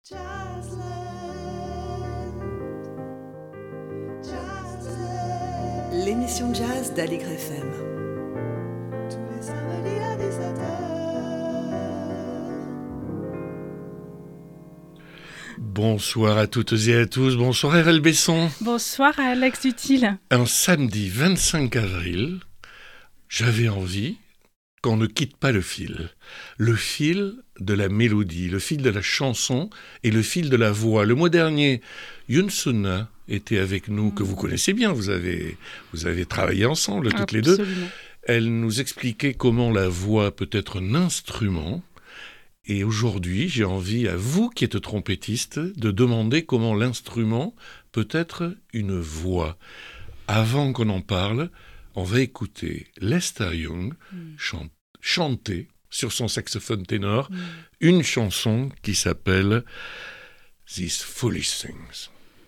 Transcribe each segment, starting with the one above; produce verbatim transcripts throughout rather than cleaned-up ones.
Jazzland, Jazzland. L'émission jazz d'Aligre F M. Tous les samedis à dix-sept heures. Bonsoir à toutes et à tous, bonsoir Erel Besson. Bonsoir à Alex Dutil. Un samedi vingt-cinq avril, j'avais envie qu'on ne quitte pas le fil. Le fil de la mélodie, le fil de la chanson et le fil de la voix. Le mois dernier, Yoon Sun-na était avec nous, que vous connaissez bien, vous avez, vous avez travaillé ensemble toutes Absolument. les deux. Elle nous expliquait comment la voix peut être un instrument. Et aujourd'hui, j'ai envie à vous qui êtes trompettiste de demander comment l'instrument peut être une voix. Avant qu'on en parle, on va écouter Lester Young mm. chante, chanter sur son saxophone ténor mm. une chanson qui s'appelle These Foolish Things.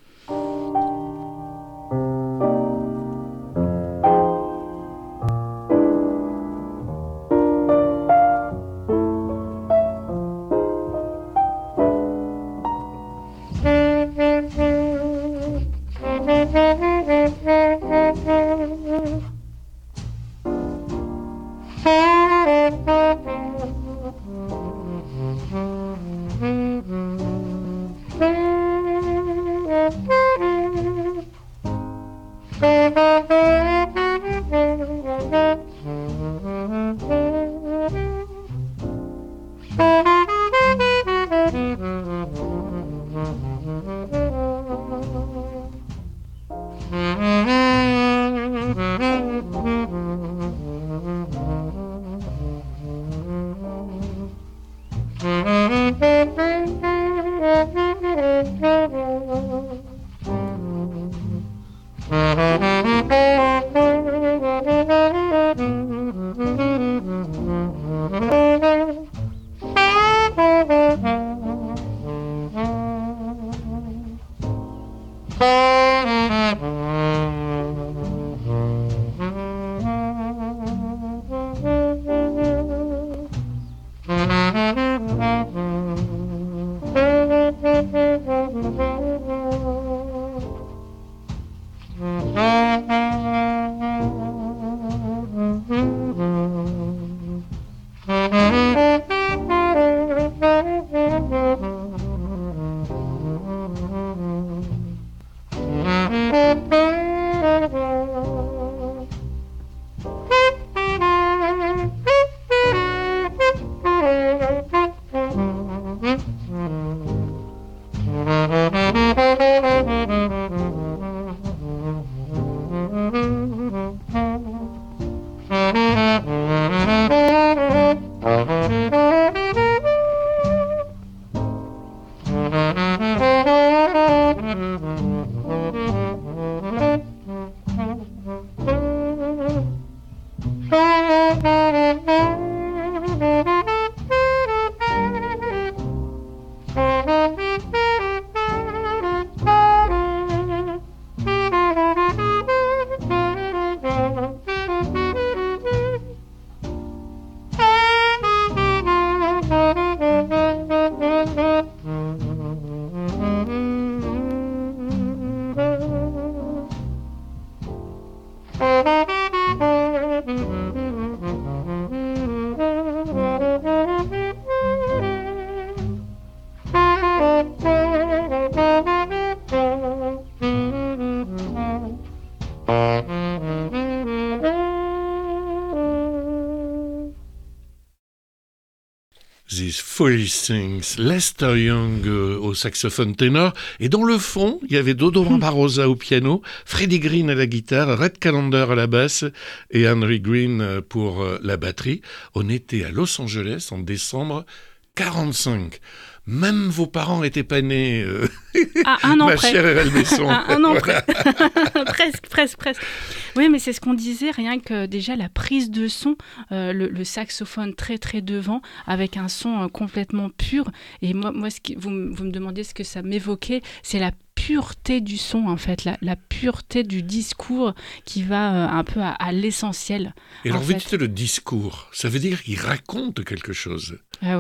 These Foolish Things, Lester Young euh, au saxophone ténor, et dans le fond, il y avait Dodo Barbosa au piano, Freddie Green à la guitare, Red Callender à la basse et Henry Green pour euh, la batterie. On était à Los Angeles en décembre quarante-cinq. Même vos parents n'étaient pas nés, euh, ah, un an ma près. chère Erel Besson. un, un an près. presque, presque, presque. Oui, mais c'est ce qu'on disait, rien que déjà la prise de son, euh, le, le saxophone très très devant, avec un son euh, complètement pur. Et moi, moi ce qui, vous, vous me demandez ce que ça m'évoquait, c'est la pureté du son, en fait, la, la pureté du discours qui va euh, un peu à, à l'essentiel. Et alors, en vous fait. dites le discours, ça veut dire qu'il raconte quelque chose. Ah oui.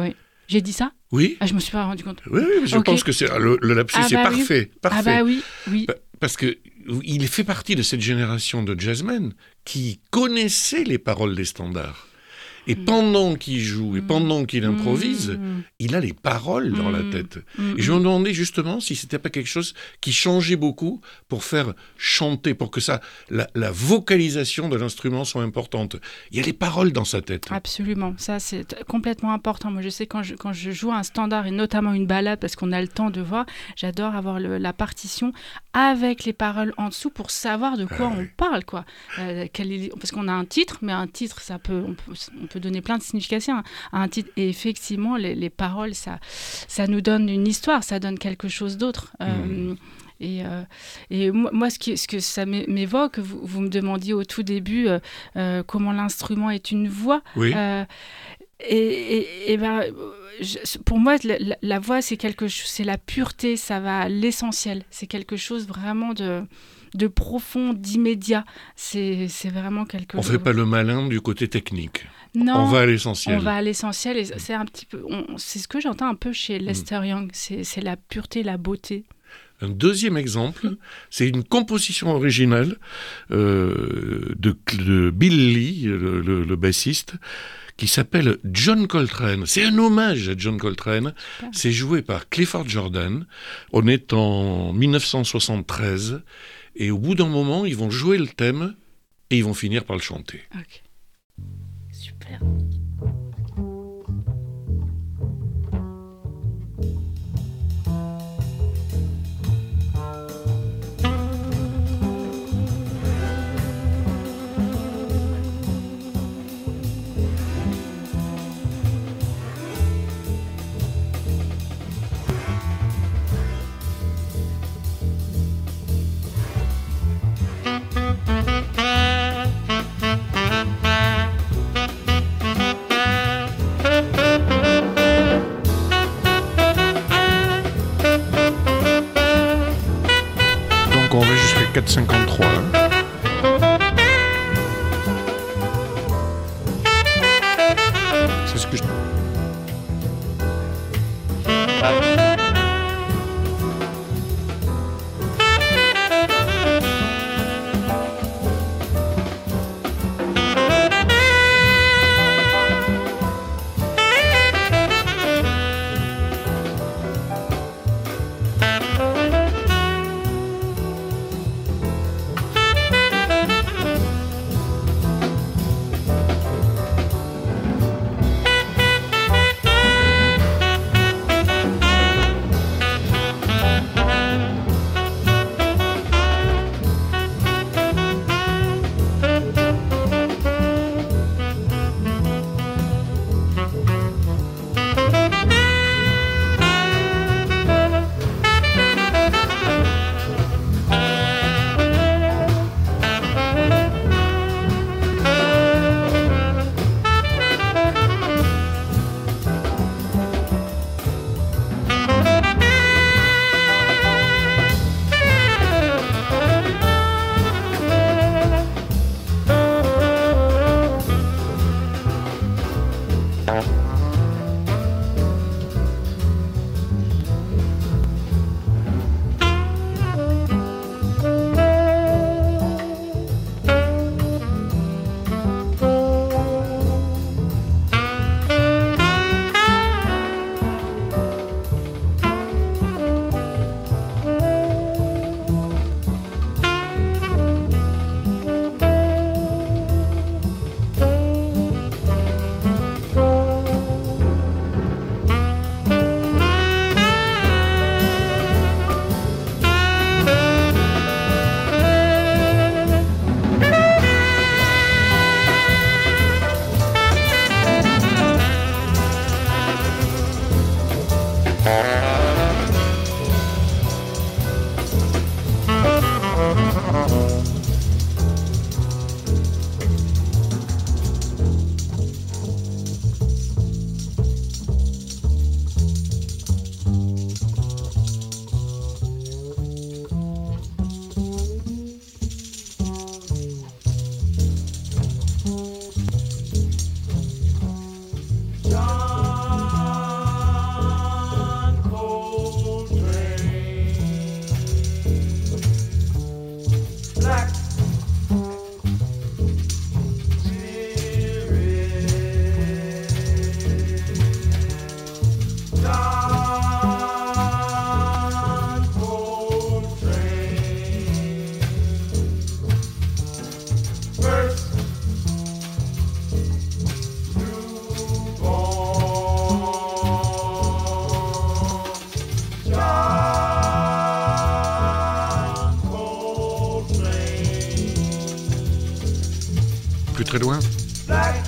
J'ai dit ça ? Oui. Ah, je me suis pas rendu compte. Oui, oui, je okay. pense que c'est, le, le lapsus ah, bah, est parfait, oui. parfait. Ah bah oui, oui. Parce que il fait partie de cette génération de jazzmen qui connaissaient les paroles des standards. Et pendant qu'il joue et pendant qu'il improvise, mmh. il a les paroles dans mmh. la tête. Mmh. Et je me demandais justement si c'était pas quelque chose qui changeait beaucoup pour faire chanter, pour que ça, la, la vocalisation de l'instrument soit importante. Il y a les paroles dans sa tête. Absolument, ça c'est t- complètement important. Moi je sais quand je, quand je joue un standard et notamment une ballade, parce qu'on a le temps de voir, j'adore avoir le, la partition avec les paroles en dessous pour savoir de quoi ah, on oui. parle, quoi. Euh, quel est, parce qu'on a un titre, mais un titre, ça peut, on peut, on peut donner plein de significations à un titre. Et effectivement, les, les paroles, ça, ça nous donne une histoire, ça donne quelque chose d'autre. Mmh. Euh, et, euh, et moi, moi, ce, qui, ce que ça m'évoque, vous, vous me demandiez au tout début euh, euh, comment l'instrument est une voix. Oui. Euh, et, et, et ben, je, pour moi, la, la, la voix, c'est quelque chose, c'est la pureté, ça va à l'essentiel. C'est quelque chose vraiment de... de profond, d'immédiat. C'est, c'est vraiment quelque chose... On ne fait pas le malin du côté technique. Non, on va à l'essentiel. On va à l'essentiel. Et c'est, un petit peu, on, c'est ce que j'entends un peu chez Lester mmh. Young. C'est, c'est la pureté, la beauté. Un deuxième exemple, mmh. c'est une composition originale euh, de, de Bill Lee, le, le, le bassiste, qui s'appelle John Coltrane. C'est un hommage à John Coltrane. Super. C'est joué par Clifford Jordan. On est en dix-neuf cent soixante-treize. Et au bout d'un moment, ils vont jouer le thème et ils vont finir par le chanter. Ok. Super. On va jusqu'à quatre cinquante-trois. Hein. C'est ce que je... très loin. Black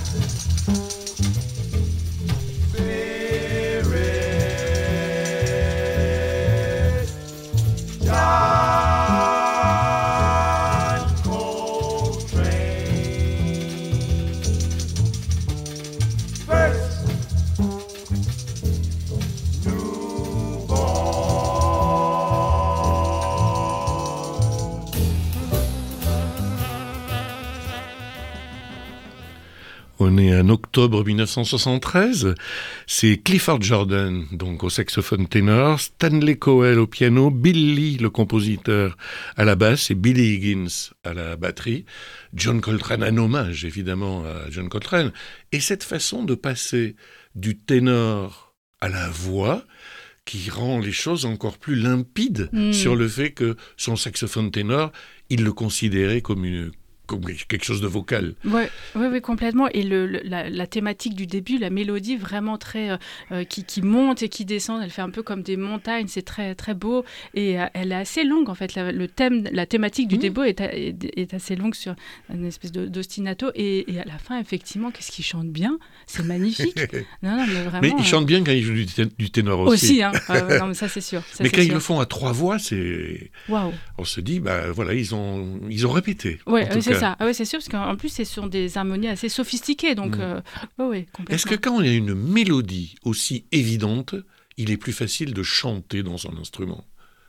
On est en octobre dix-neuf cent soixante-treize, c'est Clifford Jordan, donc au saxophone ténor, Stanley Cowell au piano, Bill Lee, le compositeur, à la basse, et Billy Higgins à la batterie, John Coltrane, un hommage évidemment à John Coltrane, et cette façon de passer du ténor à la voix, qui rend les choses encore plus limpides mmh. sur le fait que son saxophone ténor, il le considérait comme une comme quelque chose de vocal. Oui, oui, oui, complètement. Et le, le, la, la thématique du début, la mélodie vraiment très... Euh, qui, qui monte et qui descend, elle fait un peu comme des montagnes, c'est très, très beau. Et euh, elle est assez longue, en fait. La, le thème, la thématique du mmh. début est, est, est assez longue sur une espèce de, d'ostinato. Et, et à la fin, effectivement, qu'est-ce qu'il chante bien ? C'est magnifique. non, non, mais vraiment... Mais il chante bien quand il joue du, t- du ténor aussi. Aussi, hein. euh, non, mais ça, c'est sûr. Ça, mais c'est quand sûr. ils le font à trois voix, c'est... Waouh. On se dit, bah voilà, ils ont, ils ont répété. Oui, oui c'est ça. Ah, ouais, c'est sûr, parce qu'en plus, ce sont des harmonies assez sophistiquées. Donc, mmh. euh, oh, oui, complètement. Est-ce que quand on a une mélodie aussi évidente, il est plus facile de chanter dans son instrument ?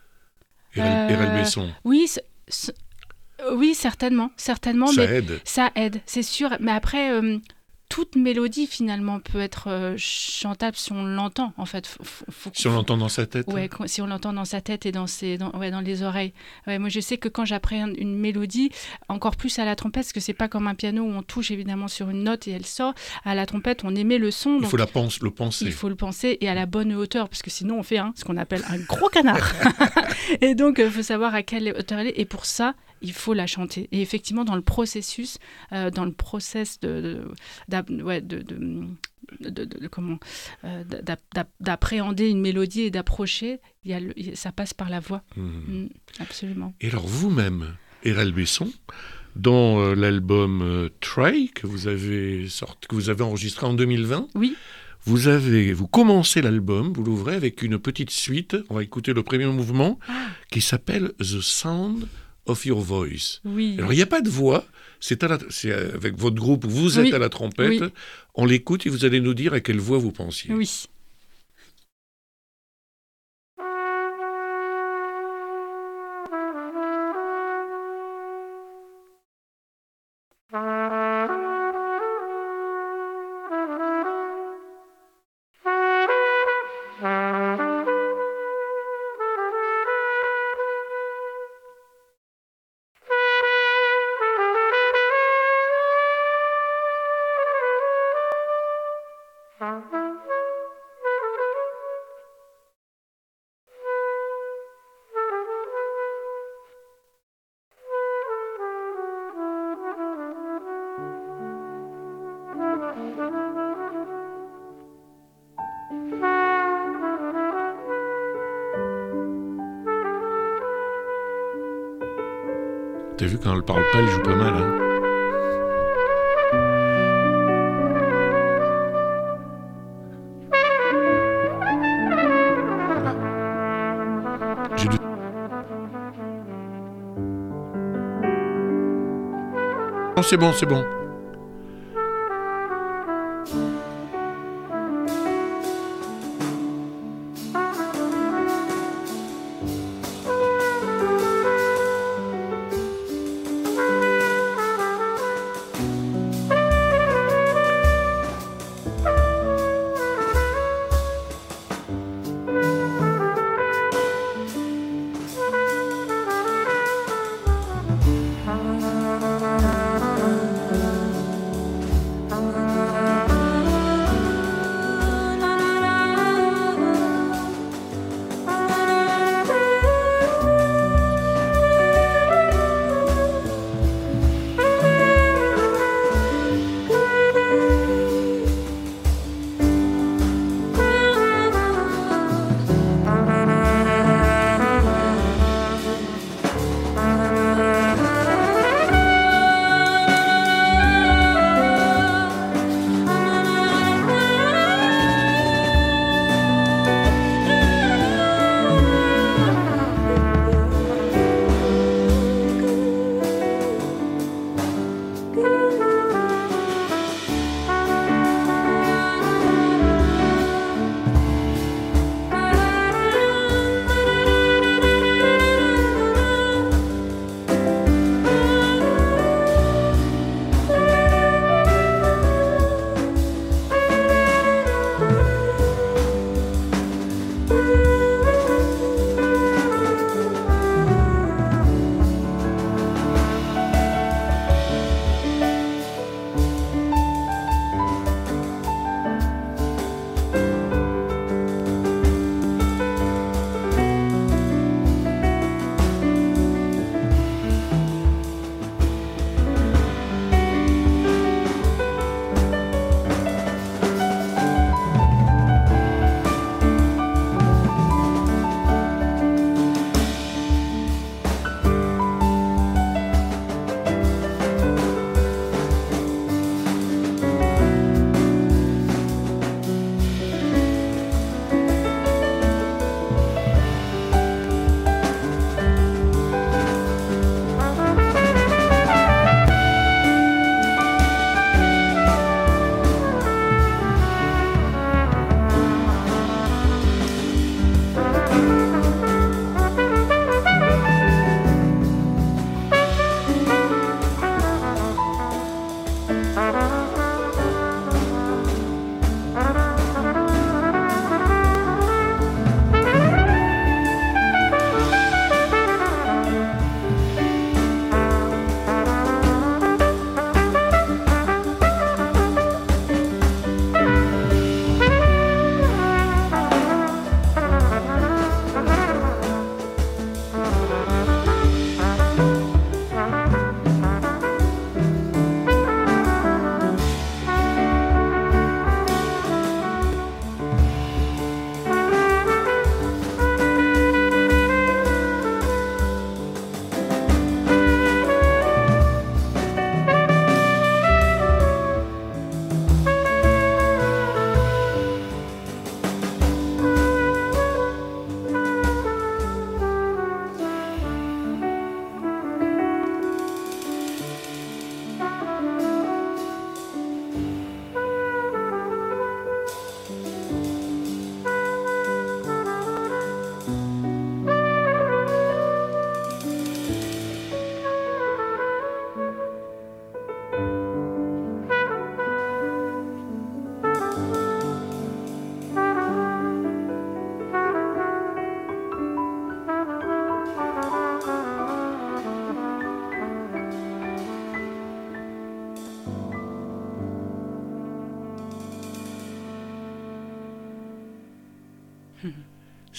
Erel, Erel Besson. Oui, c'est, c'est, oui, certainement. certainement ça mais aide. Ça aide, c'est sûr. Mais après... Euh, toute mélodie, finalement, peut être euh, chantable si on l'entend, en fait. Faut, faut, faut, si on l'entend dans sa tête. Ouais, hein. Si on l'entend dans sa tête et dans, ses, dans, ouais, dans les oreilles. Ouais, moi, je sais que quand j'appréhende une mélodie, encore plus à la trompette, parce que c'est pas comme un piano où on touche évidemment sur une note et elle sort. À la trompette, on émet le son. Il donc faut la pense, le penser. Il faut le penser et à la bonne hauteur, parce que sinon, on fait hein, ce qu'on appelle un gros canard. Et donc, il euh, faut savoir à quelle hauteur elle est. Et pour ça, il faut la chanter. Et effectivement, dans le processus, euh, dans le process de, de, de, ouais, de, de, de, de, de comment, euh, d'a, d'a, d'appréhender une mélodie et d'approcher, il y a le, ça passe par la voix. Mmh. Mmh, absolument. Et alors vous-même, Erel Besson, dans euh, l'album euh, Try que vous avez sorti, que vous avez enregistré en deux mille vingt, oui. Vous avez, vous commencez l'album, vous l'ouvrez avec une petite suite. On va écouter le premier mouvement ah. qui s'appelle The Sound of Your Voice. Oui. Alors il n'y a pas de voix, c'est, à la, c'est avec votre groupe, vous êtes oui. à la trompette. Oui. On l'écoute et vous allez nous dire à quelle voix vous pensiez. Oui. T'as vu, quand elle parle pas, elle joue pas mal, hein. J'ai du... Oh, c'est bon, c'est bon.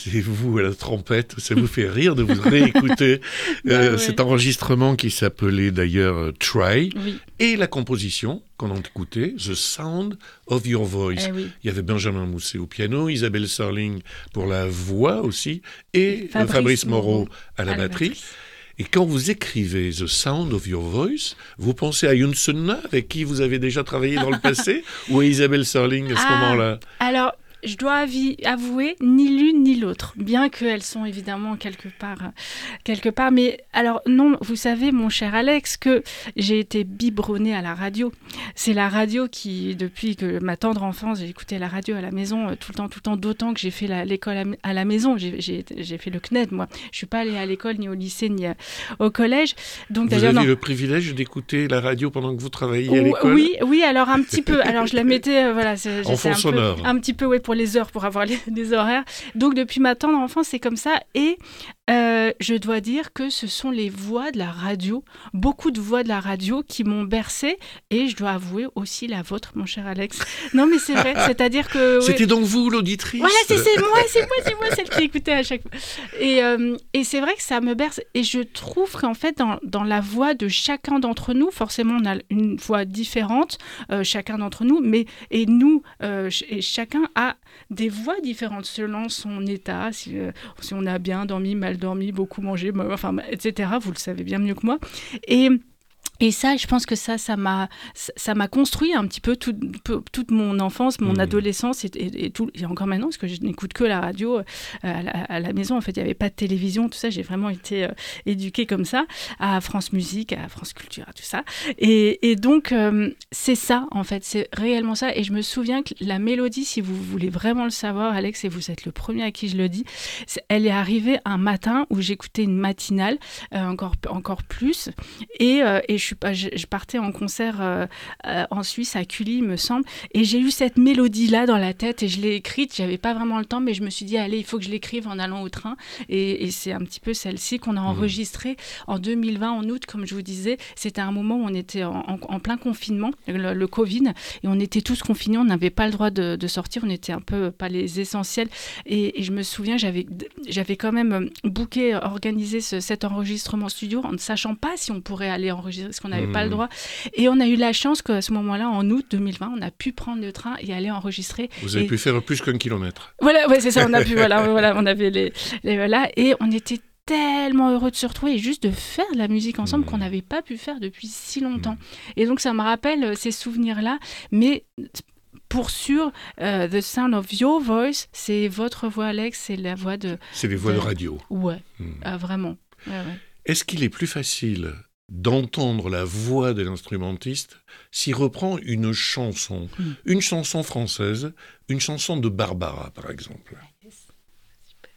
c'est vous à la trompette. Ça vous fait rire de vous réécouter bah, euh, ouais. cet enregistrement qui s'appelait d'ailleurs euh, Try, Oui. et la composition qu'on a écoutée, The Sound of Your Voice. Eh oui. Il y avait Benjamin Mousset au piano, Isabelle Sarling pour la voix aussi, et Fabrice, Fabrice Moreau Moreau à la à la batterie. batterie. Et quand vous écrivez The Sound of Your Voice, vous pensez à Youn Sunna, avec qui vous avez déjà travaillé dans le passé, ou à Isabelle Sarling à ce Ah, moment-là? Alors, je dois avi- avouer, ni l'une ni l'autre, bien qu'elles sont évidemment quelque part, euh, quelque part. Mais alors, non, vous savez, mon cher Alex, que j'ai été biberonnée à la radio. C'est la radio qui, depuis que ma tendre enfance, j'ai écouté la radio à la maison euh, tout le temps, tout le temps, d'autant que j'ai fait la, l'école à, à la maison. J'ai, j'ai, j'ai fait le C N E D, moi. Je ne suis pas allée à l'école, ni au lycée, ni euh, au collège. Donc, Vous d'ailleurs, avez non. le privilège d'écouter la radio pendant que vous travailliez à Ou- l'école? Oui, oui, alors un petit peu. Alors je la mettais, euh, voilà, c'est, En j'étais fond un sonore. peu, un petit peu, ouais, pour les heures, pour avoir les, les horaires. Donc depuis ma tendre enfance, c'est comme ça. Et euh, je dois dire que ce sont les voix de la radio, beaucoup de voix de la radio qui m'ont bercée. Et je dois avouer aussi la vôtre, mon cher Alex. Non, mais c'est vrai. C'est-à-dire que ouais. C'était donc vous, l'auditrice? Voilà, c'est, c'est moi, c'est moi, c'est moi celle qui écoutait à chaque fois. Et, euh, et c'est vrai que ça me berce. Et je trouve qu'en fait, dans, dans la voix de chacun d'entre nous, forcément, on a une voix différente, euh, chacun d'entre nous, mais et nous, euh, ch- et chacun a des voix différentes selon son état, si, euh, si on a bien dormi, mal dormi, beaucoup mangé, enfin, et cetera. Vous le savez bien mieux que moi. Et Et ça, je pense que ça, ça m'a, ça m'a construit un petit peu tout, peu, toute mon enfance, mon mmh. adolescence et, et, et, tout, et encore maintenant, parce que je n'écoute que la radio euh, à, la, à la maison. En fait, il n'y avait pas de télévision, tout ça. J'ai vraiment été euh, éduquée comme ça, à France Musique, à France Culture, à tout ça. Et, et donc, euh, c'est ça, en fait. C'est réellement ça. Et je me souviens que la mélodie, si vous voulez vraiment le savoir, Alex, et vous êtes le premier à qui je le dis, elle est arrivée un matin où j'écoutais une matinale, euh, encore, encore plus. Et, euh, et je Je, je partais en concert euh, euh, en Suisse, à Cully, il me semble, et j'ai eu cette mélodie-là dans la tête et je l'ai écrite. J'avais pas vraiment le temps, mais je me suis dit, allez, il faut que je l'écrive en allant au train. Et, et c'est un petit peu celle-ci qu'on a enregistrée en deux mille vingt, en août, comme je vous disais. C'était un moment où on était en, en, en plein confinement, le, le Covid, et on était tous confinés, on n'avait pas le droit de, de sortir, on était un peu pas les essentiels. Et, et je me souviens, j'avais, j'avais quand même booké, organisé ce, cet enregistrement studio en ne sachant pas si on pourrait aller enregistrer, parce qu'on n'avait mmh. pas le droit. Et on a eu la chance qu'à ce moment-là, en août deux mille vingt, on a pu prendre le train et aller enregistrer. Vous avez et... pu faire plus qu'un kilomètre. Voilà, ouais, c'est ça, on a pu, voilà, voilà, on avait les, les voilà, et on était tellement heureux de se retrouver et juste de faire de la musique ensemble mmh. qu'on n'avait pas pu faire depuis si longtemps. Mmh. Et donc, ça me rappelle ces souvenirs-là, mais... Pour sûr, uh, The Sound of Your Voice, c'est votre voix, Alex, c'est la voix de... C'est les voix de, de radio. Ouais, mmh. ah, vraiment. Ouais, ouais. Est-ce qu'il est plus facile d'entendre la voix de l'instrumentiste s'il reprend une chanson, mmh. une chanson française, une chanson de Barbara, par exemple? Yes. Super.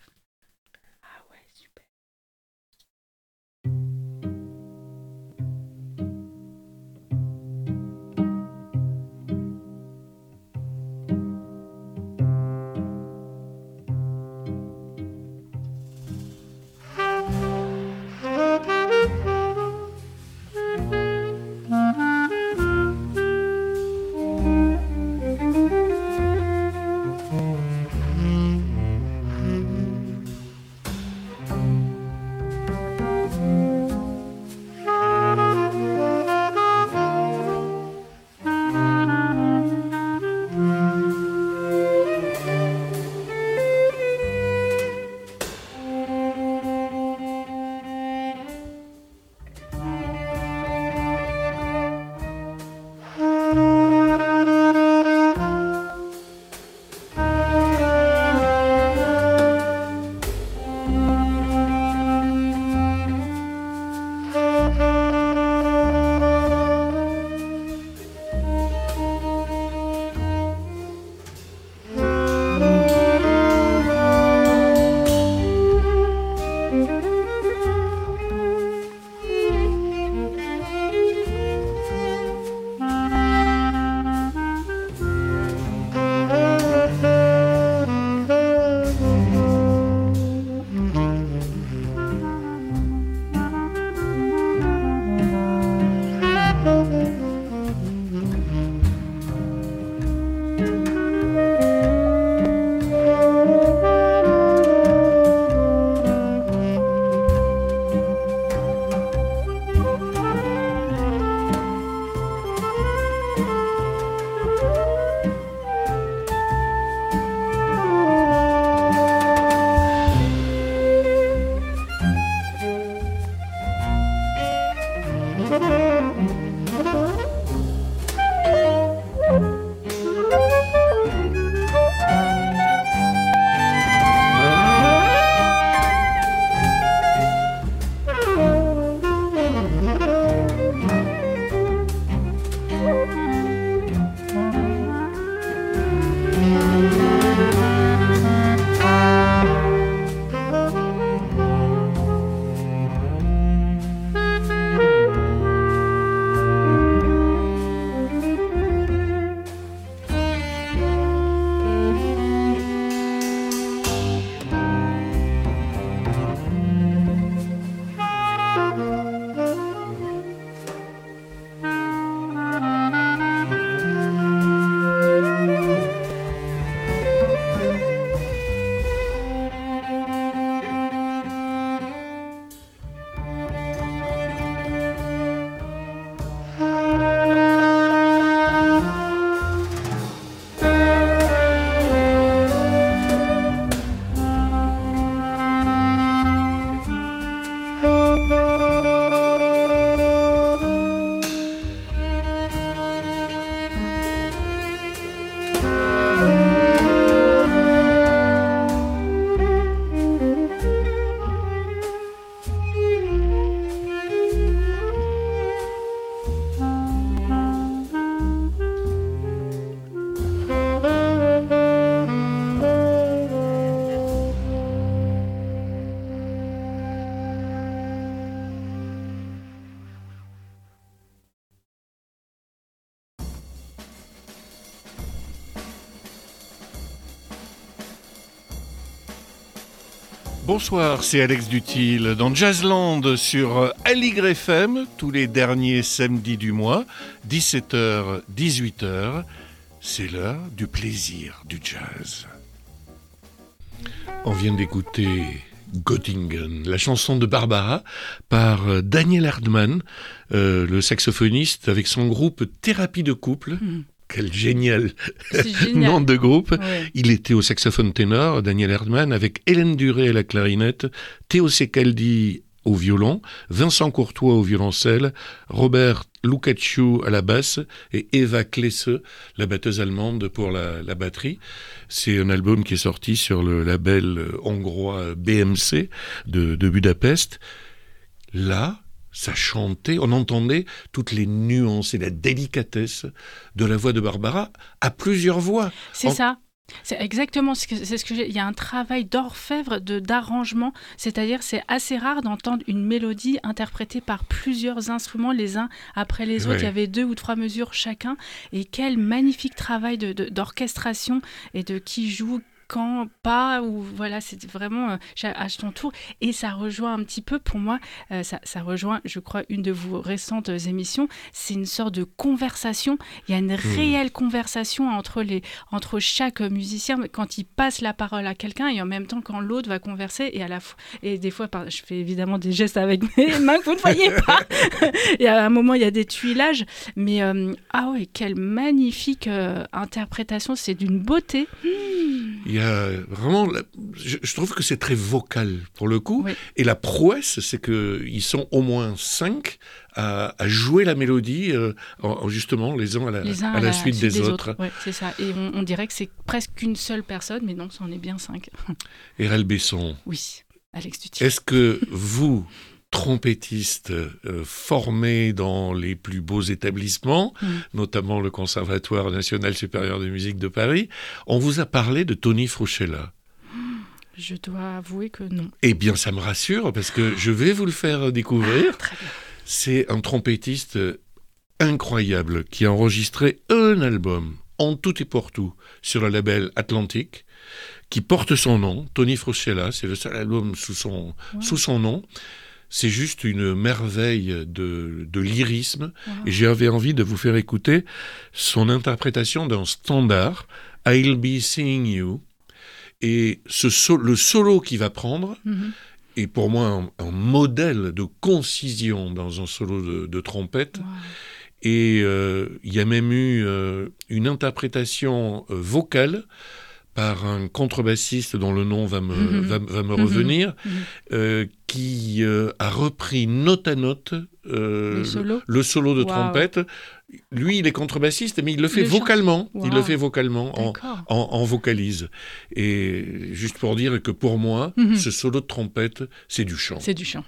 Ah ouais, super. Bonsoir, c'est Alex Dutil dans Jazzland sur Aligre F M, tous les derniers samedis du mois, dix-sept heures, dix-huit heures. C'est l'heure du plaisir du jazz. On vient d'écouter Göttingen, la chanson de Barbara par Daniel Erdmann, euh, le saxophoniste avec son groupe Thérapie de couple. Mmh. Quel génial, génial nom de groupe. Ouais. Il était au saxophone ténor, Daniel Erdmann, avec Hélène Duré à la clarinette, Théo Secaldi au violon, Vincent Courtois au violoncelle, Robert Lukaciu à la basse et Eva Klesse, la batteuse allemande, pour la, la batterie. C'est un album qui est sorti sur le label hongrois B M C de, de Budapest. Là, ça chantait, on entendait toutes les nuances et la délicatesse de la voix de Barbara à plusieurs voix. C'est en... ça. C'est exactement ce que c'est ce que j'ai. Il y a un travail d'orfèvre, de d'arrangement, c'est-à-dire c'est assez rare d'entendre une mélodie interprétée par plusieurs instruments les uns après les autres. Ouais. Il y avait deux ou trois mesures chacun, et quel magnifique travail de, de, d'orchestration et de qui joue quand, pas, ou voilà, c'est vraiment euh, à ton tour. Et ça rejoint un petit peu, pour moi, euh, ça, ça rejoint, je crois, une de vos récentes émissions. C'est une sorte de conversation. Il y a une mmh. réelle conversation entre, les, entre chaque musicien quand il passe la parole à quelqu'un et en même temps quand l'autre va converser. Et, à la fois, et des fois, je fais évidemment des gestes avec mes mains que vous ne voyez pas. Et à un moment, il y a des tuilages. Mais, euh, ah ouais, quelle magnifique euh, interprétation. C'est d'une beauté. Mmh. Il y a vraiment, je, je trouve que c'est très vocal pour le coup, oui. Et la prouesse, c'est qu'ils sont au moins cinq à, à jouer la mélodie, euh, en, justement les uns à la, les uns à la, à la suite, suite des, des autres. autres. Oui, c'est ça. Et on, on dirait que c'est presque une seule personne, mais non, c'en est bien cinq. Hérelle Besson. Oui, Alex Dutil. Est-ce que vous, trompettiste euh, formé dans les plus beaux établissements, mmh. notamment le Conservatoire national supérieur de musique de Paris, on vous a parlé de Tony Fruchella? Je dois avouer que non. Eh bien, ça me rassure, parce que je vais vous le faire découvrir. Ah, très bien. C'est un trompettiste incroyable qui a enregistré un album, en tout et pour tout, sur le label Atlantic, qui porte son nom, Tony Fruchella. C'est le seul album sous son, wow. sous son nom. C'est juste une merveille de, de lyrisme. Wow. Et j'avais envie de vous faire écouter son interprétation d'un standard, I'll Be Seeing You. Et ce so- le solo qu'il va prendre mm-hmm. est pour moi un, un modèle de concision dans un solo de, de trompette. Wow. Et euh, il y a même eu euh, une interprétation euh, vocale par un contrebassiste dont le nom va me, mmh. va, va me mmh. revenir, mmh. Euh, qui euh, a repris note à note euh, le, solo. le, le solo de wow. trompette. Lui, il est contrebassiste, mais il le fait le vocalement. Wow. Il le fait vocalement, en, en, en vocalise. Et juste pour dire que pour moi, mmh. ce solo de trompette, c'est du chant. C'est du chant.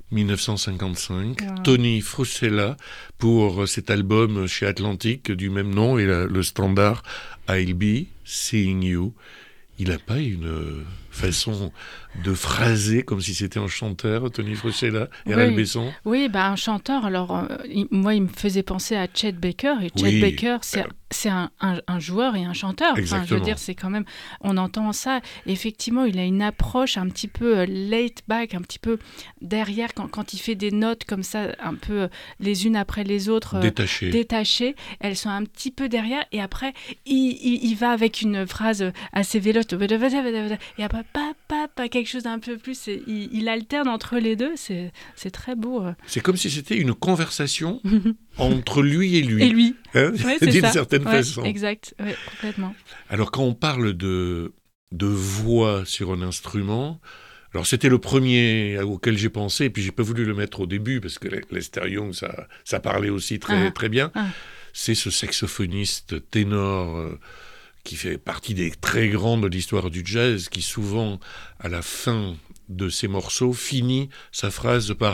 dix-neuf cent cinquante-cinq, Wow. Tony Frusella pour cet album chez Atlantic du même nom et la- le standard I'll Be Seeing You. Il n'a pas une façon de phraser comme si c'était un chanteur, Tony Frusella et Oui. Alain Besson. Oui, bah, un chanteur, alors euh, il- moi il me faisait penser à Chet Baker, et Chet Oui. Baker c'est, c'est un, un- un joueur et un chanteur. Enfin, je Exactement. veux dire, c'est quand même, on entend ça, effectivement il a une approche un petit peu euh, laid back, un petit peu derrière, quand, quand il fait des notes comme ça, un peu euh, les unes après les autres, euh, Détaché. détachées, elles sont un petit peu derrière, et après il, il, il va avec une phrase assez véloce, et après pa, pa, pa, quelque chose d'un peu plus, c'est- il, il alterne entre les deux, c'est, c'est très beau. euh. C'est comme si c'était une conversation entre lui et lui. Et lui, Hein, ouais, c'est d'une ça. certaine Ouais, façon. Exact, ouais, complètement. Alors quand on parle de, de voix sur un instrument, alors c'était le premier auquel j'ai pensé, et puis j'ai pas voulu le mettre au début, parce que Lester Young, ça, ça parlait aussi très, Ah. très bien. Ah. C'est ce saxophoniste ténor euh, qui fait partie des très grands de l'histoire du jazz, qui souvent, à la fin de ses morceaux, finit sa phrase par...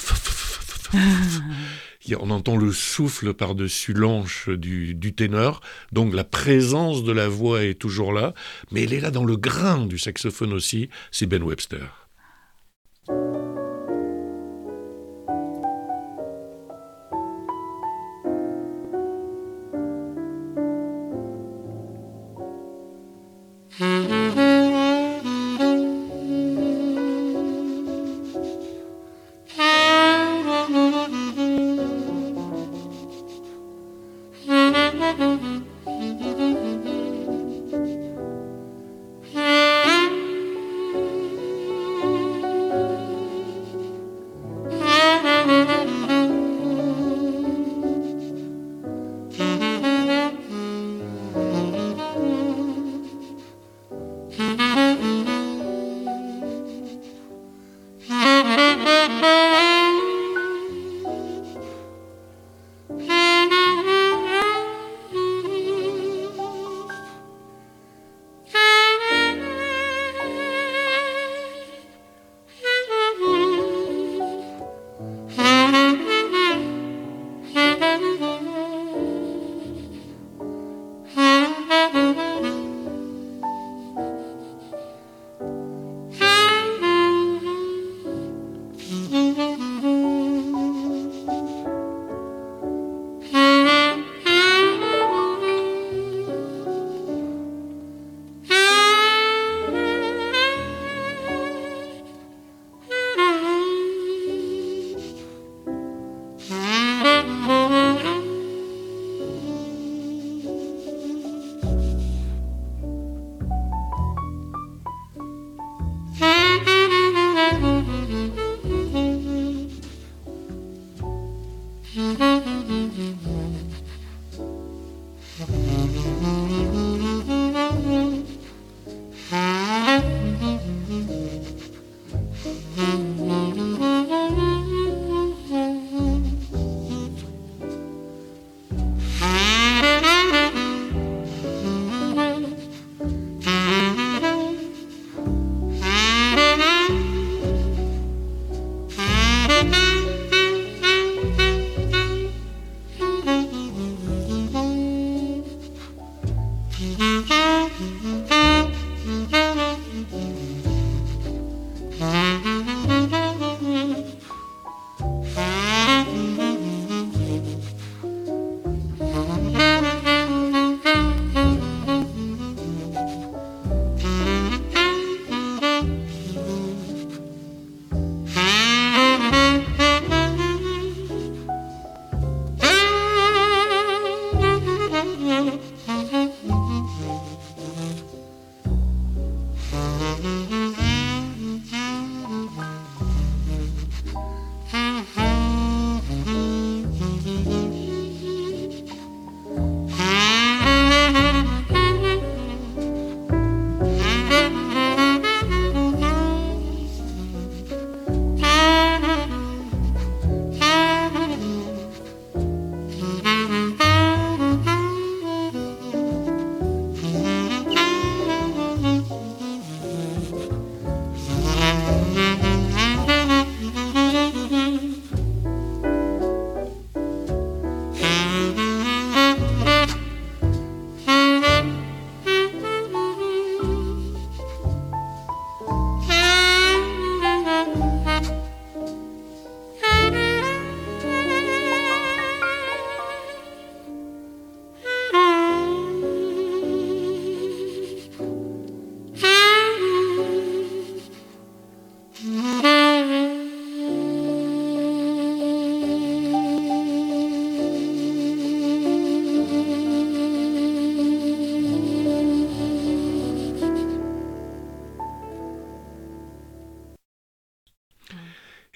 On entend le souffle par-dessus l'anche du, du ténor, donc la présence de la voix est toujours là, mais elle est là dans le grain du saxophone aussi, c'est Ben Webster. Thank you.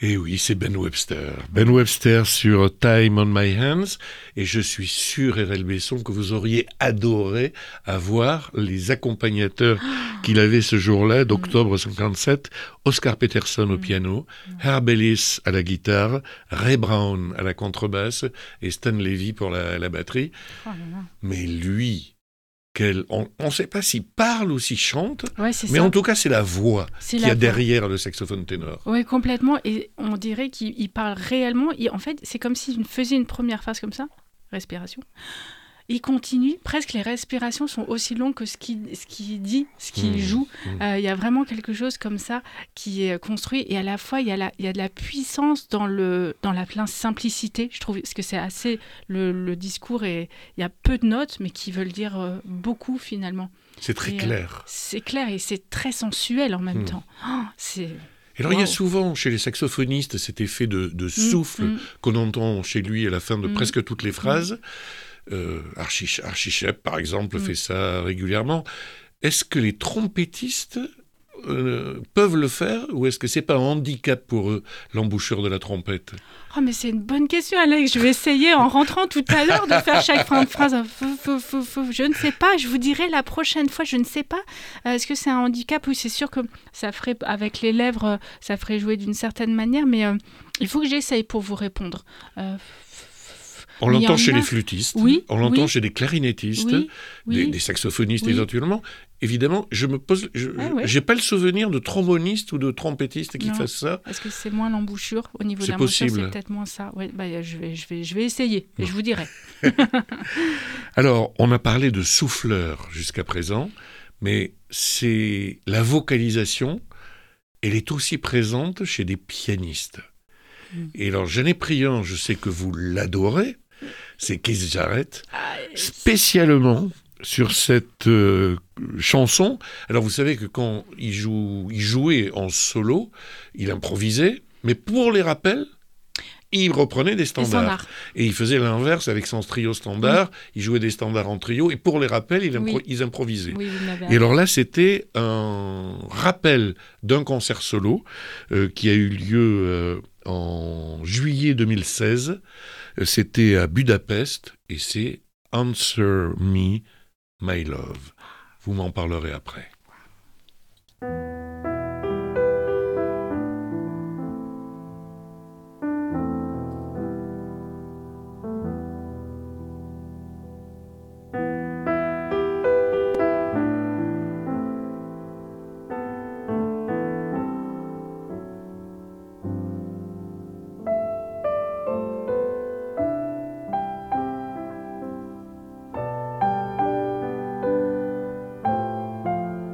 Et oui, c'est Ben Webster. Ben Webster sur Time on My Hands. Et je suis sûr, R L Besson, que vous auriez adoré avoir les accompagnateurs qu'il avait ce jour-là, d'octobre cinquante-sept. Oscar Peterson au piano, Herb Ellis à la guitare, Ray Brown à la contrebasse et Stan Levy pour la, la batterie. Oh là là. Mais lui... Quel, on ne sait pas s'il parle ou s'il chante, Ouais, c'est mais ça. en tout cas, c'est la voix C'est qu'il la y a voix. derrière le saxophone ténor. Oui, complètement. Et on dirait qu'il il parle réellement. Il- en fait, c'est comme s'il faisait une première phase comme ça, respiration. Il continue. Presque les respirations sont aussi longues que ce qu'il ce qu'il dit, ce qu'il Mmh, joue. mmh. Euh, Il y a vraiment quelque chose comme ça qui est construit. Et à la fois, il y a, la, il y a de la puissance dans, le, dans la pleine simplicité. Je trouve parce que c'est assez... Le, le discours, est, il y a peu de notes, mais qui veulent dire euh, beaucoup finalement. C'est très Et, euh, clair. c'est clair et c'est très sensuel en même Mmh. temps. Oh, c'est... Et alors, il y a Wow. souvent chez les saxophonistes cet effet de, de souffle mmh. qu'on entend chez lui à la fin de Mmh. presque toutes les phrases. Euh, Archie, Archie Shepp, par exemple, Mmh. fait ça régulièrement. Est-ce que les trompettistes euh, peuvent le faire ou est-ce que c'est pas un handicap pour eux, l'embouchure de la trompette? Oh, mais c'est une bonne question, Alex. Je vais essayer en rentrant tout à l'heure de faire chaque fin de phrase. Fou, fou, fou, fou. Je ne sais pas. Je vous dirai la prochaine fois. Je ne sais pas. Euh, Est-ce que c'est un handicap? Oui, c'est sûr que ça ferait, avec les lèvres, euh, ça ferait jouer d'une certaine manière. Mais euh, il faut que j'essaye pour vous répondre. Euh, On mais il y l'entend en chez a- les flûtistes, Oui, on l'entend oui. chez les clarinettistes, Oui, oui. des, des saxophonistes Oui. éventuellement. Évidemment, je me pose, je Ah ouais. j'ai pas le souvenir de trombonistes ou de trompettistes qui Non. fassent ça. Est-ce que c'est moins l'embouchure au niveau de C'est la mouchure? possible. C'est peut-être moins ça. Ouais, bah, je, vais, je, vais, je vais essayer et je vous dirai. Alors, on a parlé de souffleur jusqu'à présent, mais c'est la vocalisation, elle est aussi présente chez des pianistes. Mm. Et alors, j'en ai pris un, je sais que vous l'adorez, c'est Keith Jarrett, Ah, spécialement sur cette euh, chanson. Alors, vous savez que quand il, joue, il jouait en solo, il improvisait, mais pour les rappels, il reprenait des les standards. standards. Et il faisait l'inverse avec son trio standard. Il jouait des standards en trio. Et pour les rappels, il impro- Oui. ils improvisaient. Oui, vous m'avez Et alors là, c'était un rappel d'un concert solo euh, qui a eu lieu euh, en juillet deux mille seize. Euh, C'était à Budapest et c'est Answer Me, My Love. Vous m'en parlerez après. Thank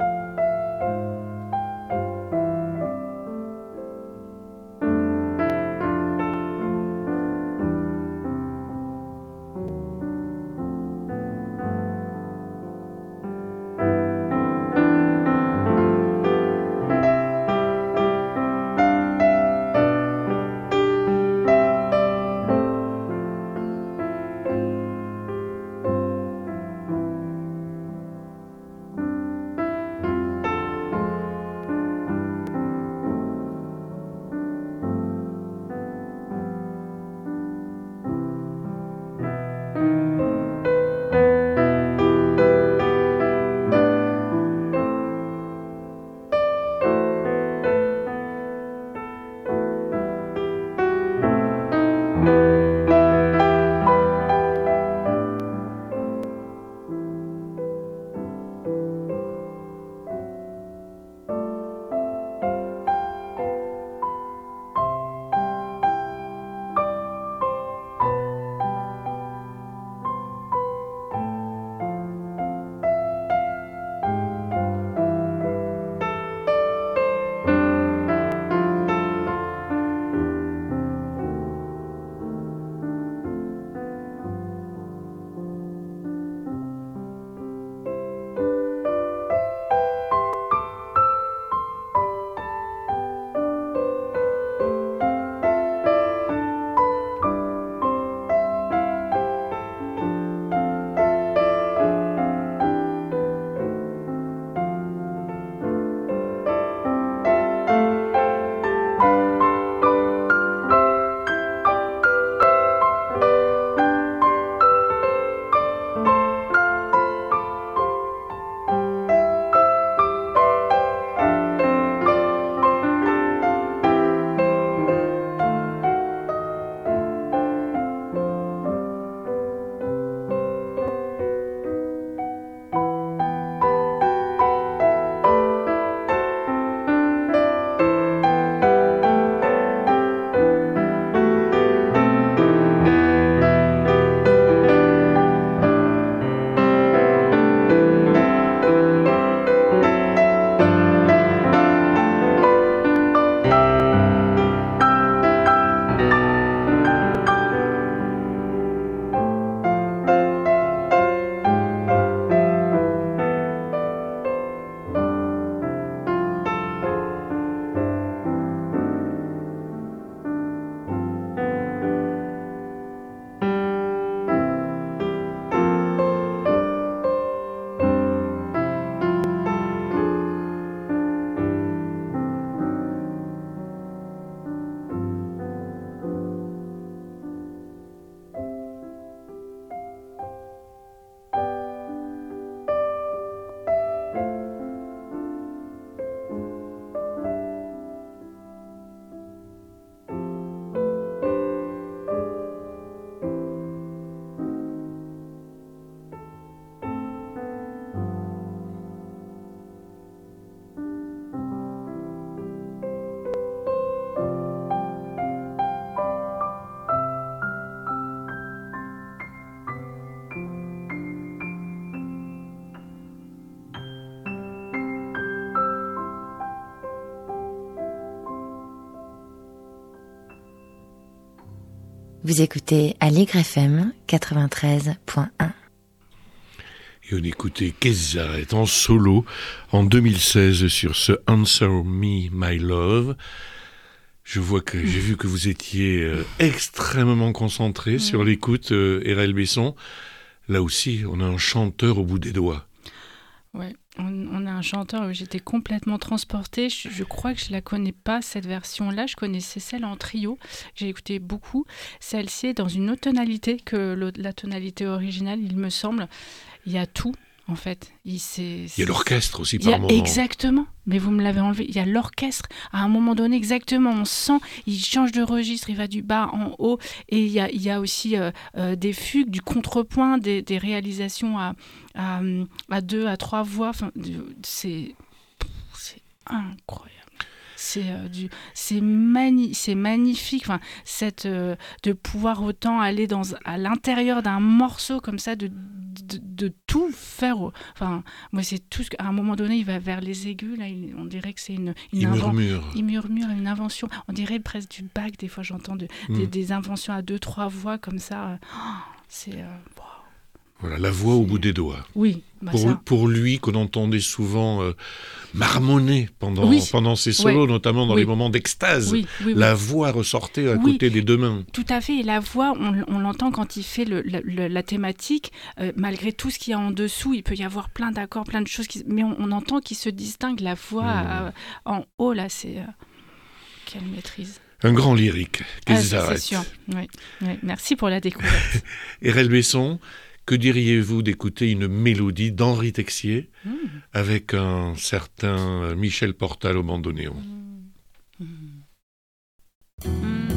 Vous écoutez Aligre F M quatre-vingt-treize point un. Et on écoutait Keith Jarrett en solo en deux mille seize sur ce Answer Me My Love. Je vois que j'ai vu que vous étiez euh, extrêmement concentré mmh. sur l'écoute, euh, Erel Besson. Là aussi, on a un chanteur au bout des doigts. Ouais, on, on a un chanteur où j'étais complètement transportée. Je, je crois que je la connais pas, cette version-là. Je connaissais celle en trio, que j'ai écouté beaucoup. Celle-ci est dans une autre tonalité que la tonalité originale, il me semble. Il y a tout, en fait. Il, c'est, c'est... il y a l'orchestre aussi, il y a, par moment. Exactement, mais vous me l'avez enlevé. Il y a l'orchestre. À un moment donné, exactement, on sent, il change de registre, il va du bas en haut. Et il y a, il y a aussi euh, euh, des fugues, du contrepoint, des, des réalisations à, à, à deux, à trois voix. Enfin, c'est, c'est incroyable. C'est, euh, du, c'est, mani- c'est magnifique, enfin, cette, euh, de pouvoir autant aller dans, à l'intérieur d'un morceau comme ça, de, de, de tout faire. Enfin, moi, c'est tout ce qu'à un moment donné, il va vers les aigus, là, il, on dirait que c'est une, une il inven- murmure. Il murmure, une invention. On dirait presque du Bach, des fois, j'entends de, mm. des, des inventions à deux, trois voix comme ça. Oh, c'est... Euh, wow. Voilà, la voix c'est... au bout des doigts. Oui, bah pour, ça. pour lui, qu'on entendait souvent euh, marmonner pendant, oui. pendant ses solos, ouais. notamment dans oui. les moments d'extase. Oui, oui, la oui. voix ressortait à oui. côté des deux mains. Tout à fait, et la voix, on, on l'entend quand il fait le, le, la thématique, euh, malgré tout ce qu'il y a en dessous, il peut y avoir plein d'accords, plein de choses, qui, mais on, on entend qu'il se distingue, la voix mmh. euh, en haut, là, c'est... Euh, quelle maîtrise. Un grand lyrique, Keith ah, Jarrett. C'est sûr, oui. oui. Merci pour la découverte. Erel Besson, que diriez-vous d'écouter une mélodie d'Henri Texier mmh. avec un certain Michel Portal au bandoneon mmh. Mmh. Mmh.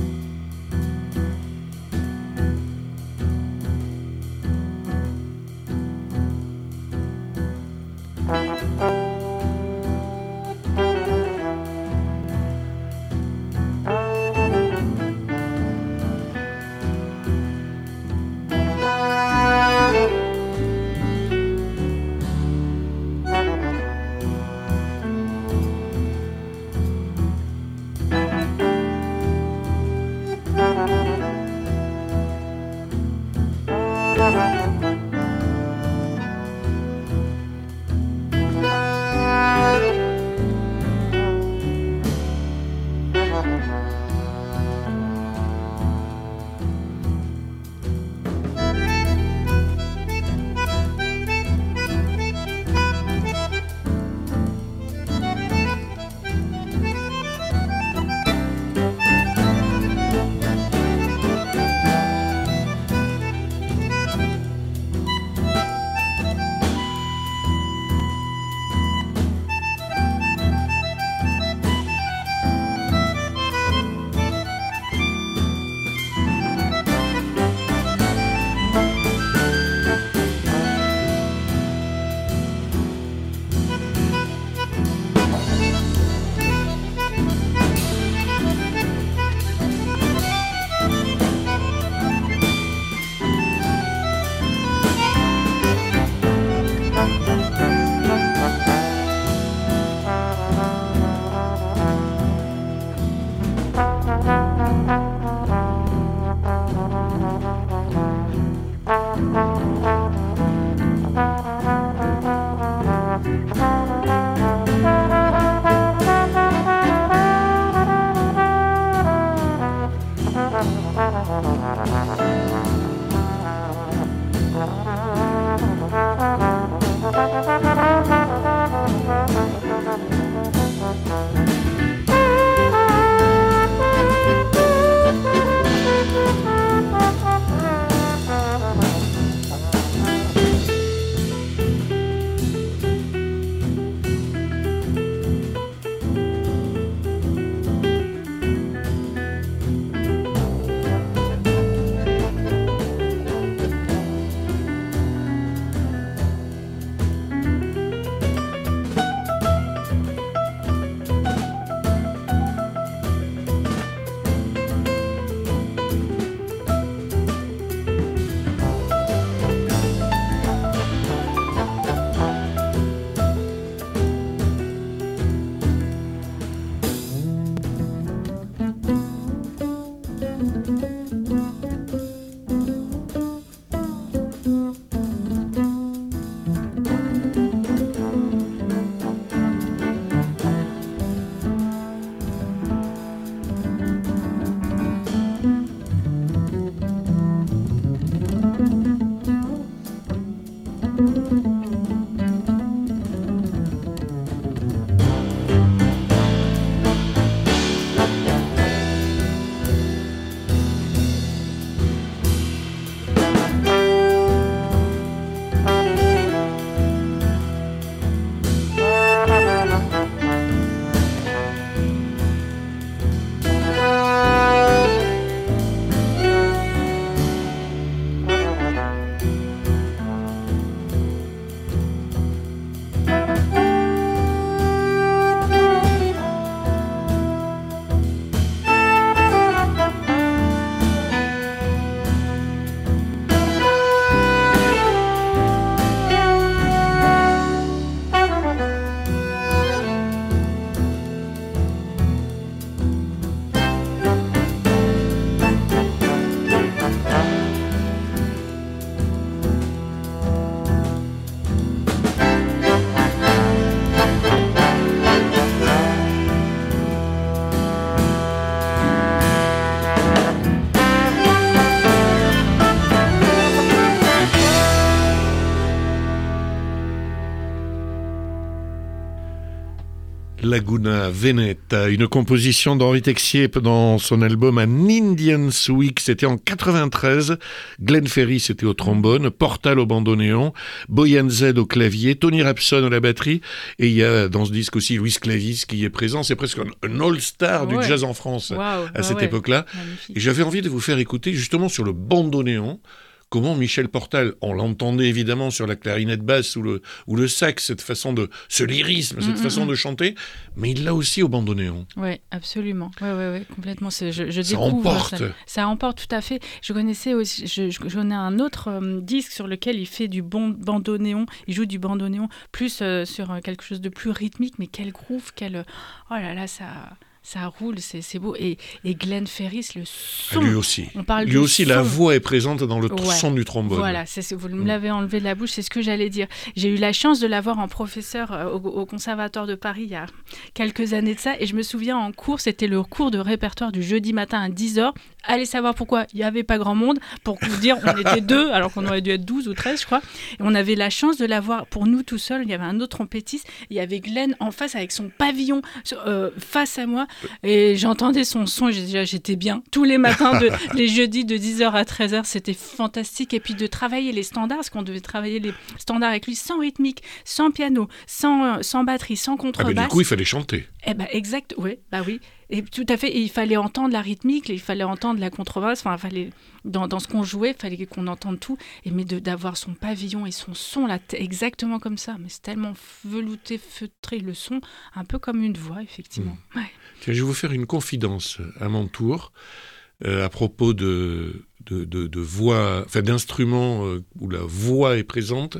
Laguna Veneta, une composition d'Henri Texier dans son album An Indian's Week, c'était en quatre-vingt-treize. Glenn Ferry, c'était au trombone, Portal au bandoneon, Boyan Z au clavier, Tony Rapson à la batterie, et il y a dans ce disque aussi Louis Clavis qui est présent. C'est presque un, un all-star du ouais. jazz en France wow, à ouais, cette ouais. époque-là. Magnifique. Et j'avais envie de vous faire écouter justement sur le bandoneon comment Michel Portal, on l'entendait évidemment sur la clarinette basse ou le, ou le sax, cette façon de, ce lyrisme, cette mmh, façon mmh. de chanter, mais il l'a aussi au bandoneon. Oui, absolument. Oui, oui, oui, complètement. C'est, je, je ça découvre emporte. Ça, ça emporte tout à fait. Je connaissais aussi, je, je, je connais un autre euh, disque sur lequel il fait du bon, bandoneon, il joue du bandoneon, plus euh, sur euh, quelque chose de plus rythmique, mais quel groove, quel... Oh là là, ça... Ça roule, c'est, c'est beau. Et, et Glenn Ferris, le son. Lui aussi. On parle Lui aussi, son. La voix est présente dans le ouais. son du trombone. Voilà, c'est, vous me l'avez enlevé de la bouche, c'est ce que j'allais dire. J'ai eu la chance de l'avoir en professeur au, au Conservatoire de Paris il y a quelques années de ça. Et je me souviens en cours, c'était le cours de répertoire du jeudi matin à dix heures. Allez savoir pourquoi il n'y avait pas grand monde. Pour vous dire, on était deux, alors qu'on aurait dû être douze ou treize, je crois. Et on avait la chance de l'avoir pour nous tout seul. Il y avait un autre trompettiste. Il y avait Glenn en face avec son pavillon euh, face à moi. Et j'entendais son son et déjà, j'étais bien. Tous les matins, de, les jeudis de dix heures à treize heures, c'était fantastique. Et puis de travailler les standards, parce qu'on devait travailler les standards avec lui sans rythmique, sans piano, sans, sans batterie, sans contrebasse. Ah, mais du coup, il fallait chanter. Eh ben, exact, oui, bah oui. Et tout à fait, et il fallait entendre la rythmique, il fallait entendre la contrebasse, enfin, fallait, dans, dans ce qu'on jouait, il fallait qu'on entende tout, et mais de, d'avoir son pavillon et son son, là, t- exactement comme ça, mais c'est tellement velouté, feutré, le son, un peu comme une voix, effectivement. Mmh. Ouais. Tiens, je vais vous faire une confidence à mon tour, euh, à propos de, de, de, de voix, enfin d'instruments euh, où la voix est présente.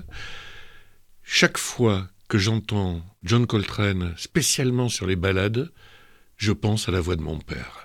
Chaque fois que j'entends John Coltrane, spécialement sur les ballades, je pense à la voix de mon père.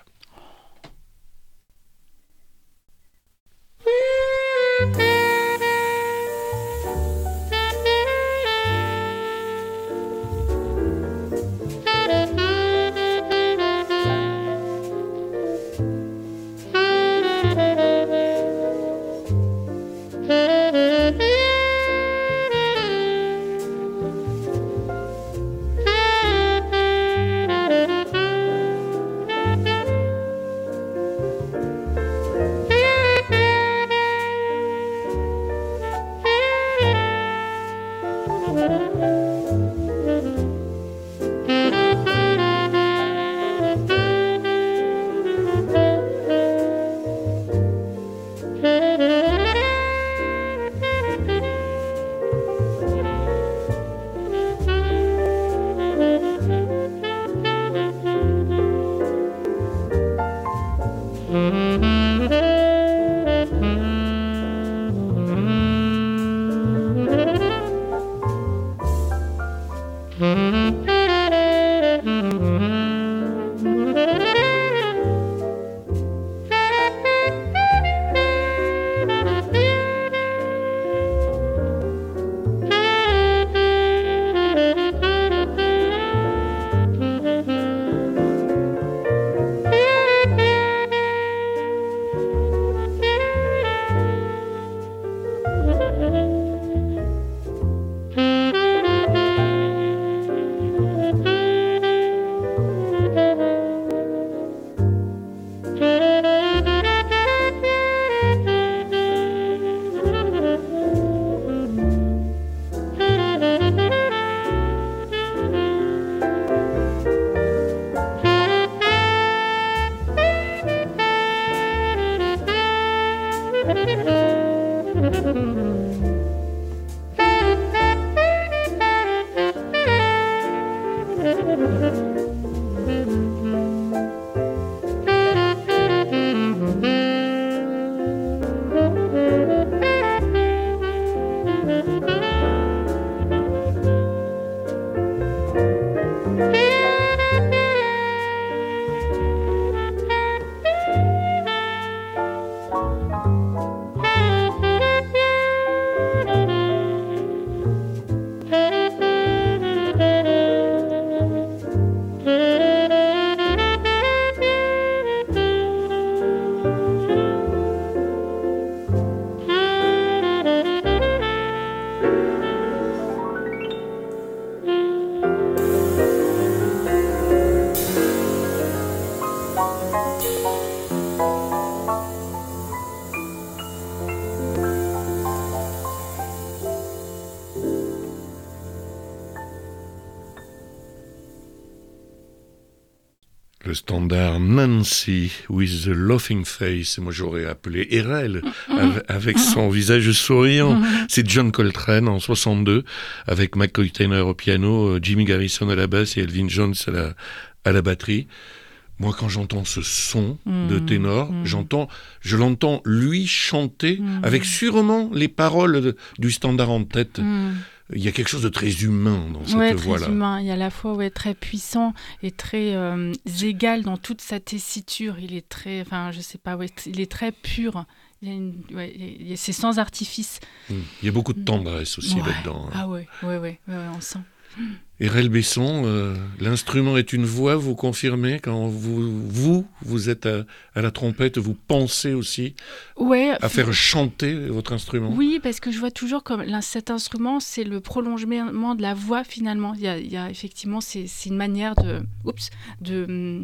Le standard Nancy with the laughing face, moi j'aurais appelé Erel avec, avec son visage souriant. C'est John Coltrane en soixante-deux avec McCoy Tyner au piano, Jimmy Garrison à la basse et Elvin Jones à la, à la batterie. Moi, quand j'entends ce son mmh, de ténor, mmh. j'entends, je l'entends lui chanter mmh. avec sûrement les paroles de, du standard en tête. Mmh. Il y a quelque chose de très humain dans cette ouais, voix-là. Très humain. Il y a à la fois ouais, très puissant et très euh, égal dans toute sa tessiture. Il est très, enfin, je sais pas, ouais, il est très pur. Il y a une, ouais, il y a, c'est sans artifice. Mmh. Il y a beaucoup de tendresse aussi ouais. là-dedans. Hein. Ah ouais, ouais, ouais, ouais, ouais, on sent. Erel Besson, euh, l'instrument est une voix, vous confirmez, quand vous, vous, vous êtes à, à la trompette, vous pensez aussi ouais, à faire chanter votre instrument? Oui, parce que je vois toujours comme cet instrument, c'est le prolongement de la voix finalement. Il y a, il y a effectivement, c'est, c'est une manière de, oups, de,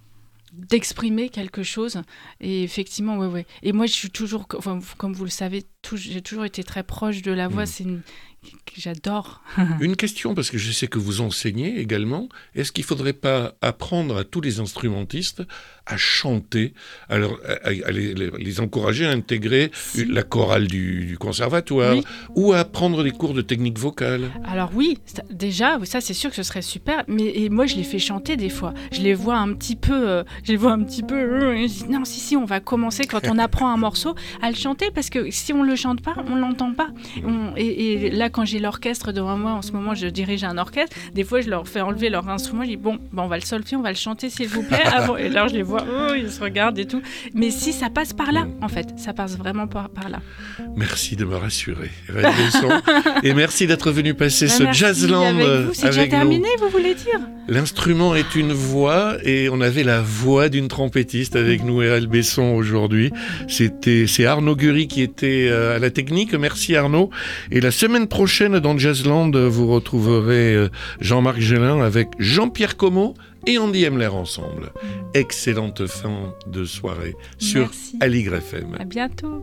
d'exprimer quelque chose. Et effectivement, ouais, ouais. Et moi, je suis toujours, enfin, comme vous le savez, tout, j'ai toujours été très proche de la voix. Mmh. C'est une que j'adore. Une question, parce que je sais que vous enseignez également. Est-ce qu'il ne faudrait pas apprendre à tous les instrumentistes à chanter, alors à, à les, les encourager à intégrer si. la chorale du, du conservatoire, oui. ou à prendre des cours de technique vocale? Alors oui, ça, déjà, ça c'est sûr que ce serait super, mais et moi je les fais chanter des fois. Je les vois un petit peu, euh, je les vois un petit peu, euh, je dis, non, si, si, on va commencer quand on apprend un morceau à le chanter, parce que si on ne le chante pas, on ne l'entend pas. On, et, et là, quand j'ai l'orchestre devant moi, en ce moment, je dirige un orchestre, des fois je leur fais enlever leur instrument, je dis, bon, bon on va le solféger, on va le chanter s'il vous plaît. Avant. Et là, je les vois, oh, ils se regardent et tout. Mais si, ça passe par là, en fait. Ça passe vraiment par, par là. Merci de me rassurer, Erel Besson. Et merci d'être venu passer ben ce merci Jazzland avec vous. C'est avec déjà terminé, nous. Vous voulez dire? L'instrument est une voix et on avait la voix d'une trompettiste avec nous, Erel Besson, aujourd'hui. C'était, c'est Arnaud Gury qui était à la technique. Merci Arnaud. Et la semaine prochaine, dans Jazzland, vous retrouverez Jean-Marc Gélin avec Jean-Pierre Como et Andy Hemler ensemble. Excellente fin de soirée sur Merci. Aligre F M. À bientôt.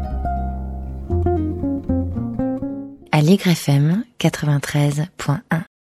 Aligre F M quatre-vingt-treize point un.